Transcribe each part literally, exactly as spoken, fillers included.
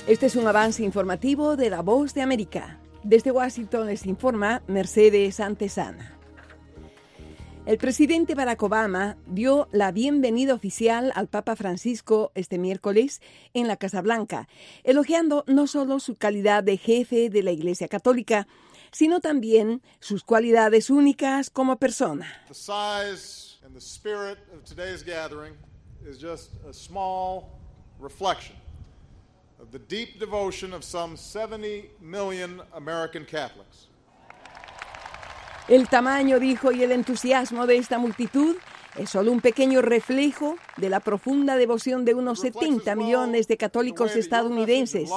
Este es un avance informativo de La Voz de América. Desde Washington les informa Mercedes Antesana. El presidente Barack Obama dio la bienvenida oficial al Papa Francisco este miércoles en la Casa Blanca, elogiando no solo su calidad de jefe de la Iglesia Católica, sino también sus cualidades únicas como persona. The size and the spirit of today's gathering is just a small reflection of the deep devotion of some seventy million American Catholics. El tamaño, dijo, y el entusiasmo de esta multitud es solo un pequeño reflejo de la profunda devoción de unos setenta millones de católicos estadounidenses.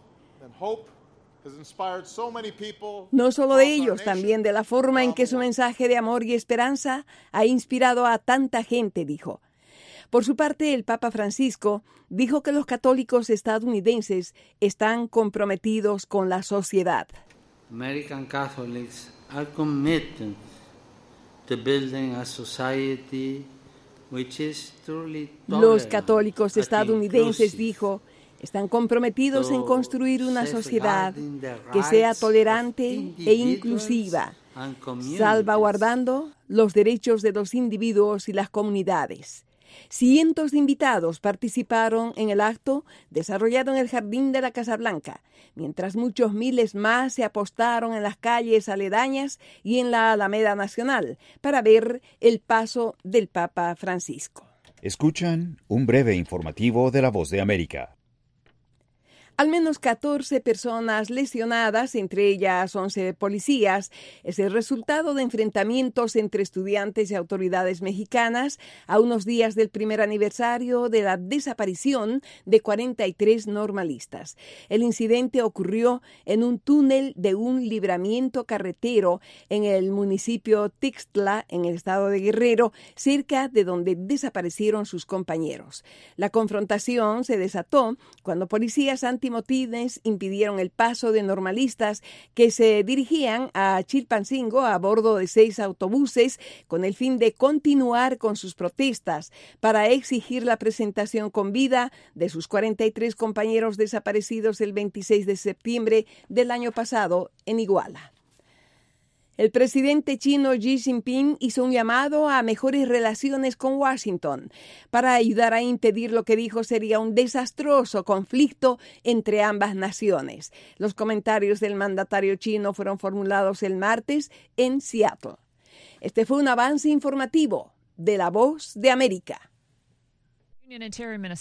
No solo de ellos, también de la forma en que su mensaje de amor y esperanza ha inspirado a tanta gente, dijo. Por su parte, el Papa Francisco dijo que los católicos estadounidenses están comprometidos con la sociedad. American Catholics are committed to building a society which is truly tolerant. Los católicos estadounidenses, dijo, están comprometidos en construir una sociedad que sea tolerante e inclusiva, salvaguardando los derechos de los individuos y las comunidades. Cientos de invitados participaron en el acto desarrollado en el jardín de la Casa Blanca, mientras muchos miles más se apostaron en las calles aledañas y en la Alameda Nacional para ver el paso del Papa Francisco. Escuchan un breve informativo de La Voz de América. Al menos catorce personas lesionadas, entre ellas once policías, es el resultado de enfrentamientos entre estudiantes y autoridades mexicanas a unos días del primer aniversario de la desaparición de cuarenta y tres normalistas. El incidente ocurrió en un túnel de un libramiento carretero en el municipio Tixtla, en el estado de Guerrero, cerca de donde desaparecieron sus compañeros. La confrontación se desató cuando policías antimotines impidieron el paso de normalistas que se dirigían a Chilpancingo a bordo de seis autobuses con el fin de continuar con sus protestas para exigir la presentación con vida de sus cuarenta y tres compañeros desaparecidos el veintiséis de septiembre del año pasado en Iguala. El presidente chino Xi Jinping hizo un llamado a mejores relaciones con Washington para ayudar a impedir lo que dijo sería un desastroso conflicto entre ambas naciones. Los comentarios del mandatario chino fueron formulados el martes en Seattle. Este fue un avance informativo de La Voz de América.